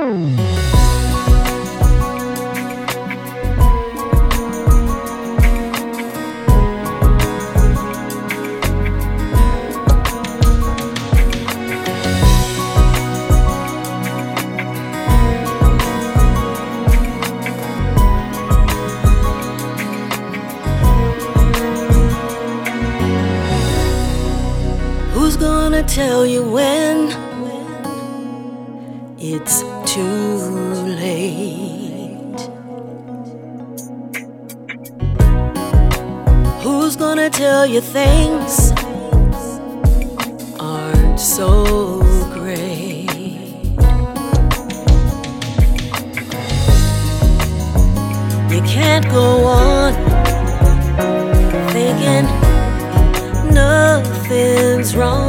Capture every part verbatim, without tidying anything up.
Who's gonna tell you when it's too late? Who's gonna tell you things aren't so great? You can't go on thinking nothing's wrong.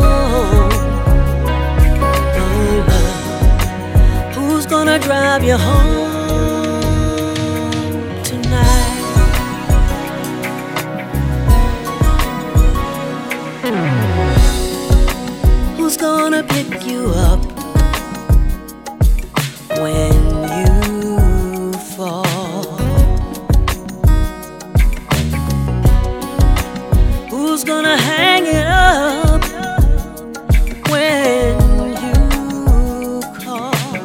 Oh, love, who's gonna drive you home tonight? Who's gonna pick you up when you fall? Who's gonna hang it up when you call?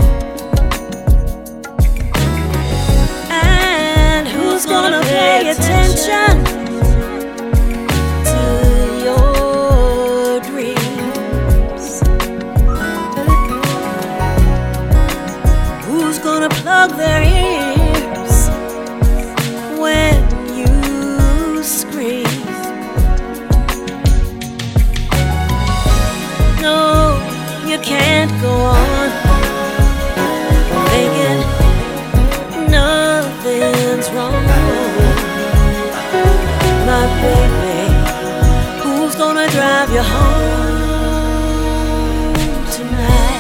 And who's gonna pay attention to your dreams? Who's gonna plug their ears when you scream? You can't go on thinking nothing's wrong. My baby, who's gonna drive you home tonight?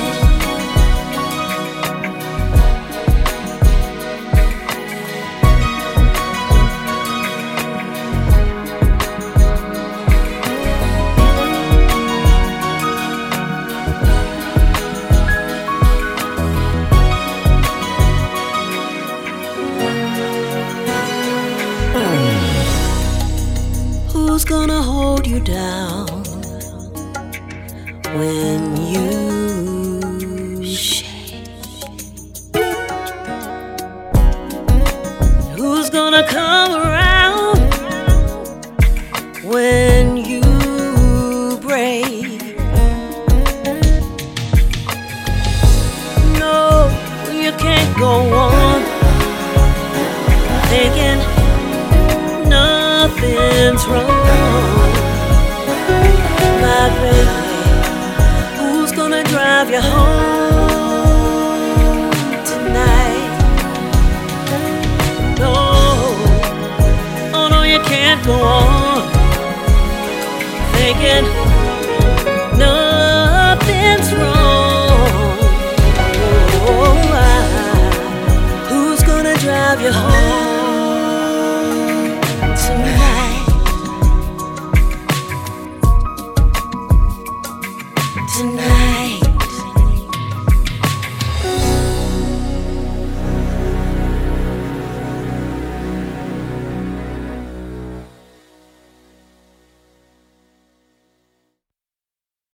Who's gonna hold you down when you shake? Who's gonna come around when you break? No, you can't go on thinking nothing's wrong. My baby, who's gonna drive you home tonight? No, oh no, you can't go on thinking nothing's wrong. Oh, I, who's gonna drive you home tonight? Tonight.